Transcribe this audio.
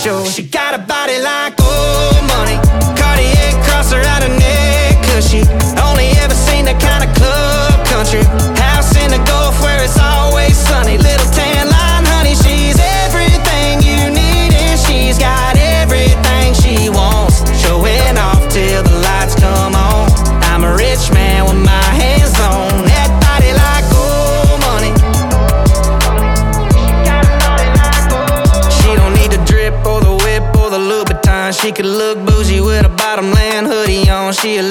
show. She got a body like old money, Cartier across her outer neck, 'cause she only ever seen that kind of club country. House in the Gulf where it's always sunny. Little tan line honey, she's everything you need, and she's got everything she wants. Showing off till the lights come on. I'm a rich man with my hands on that body like old money. She don't need the drip or the whip or the Louboutin. She could look bougie with a bottomland hoodie on. She a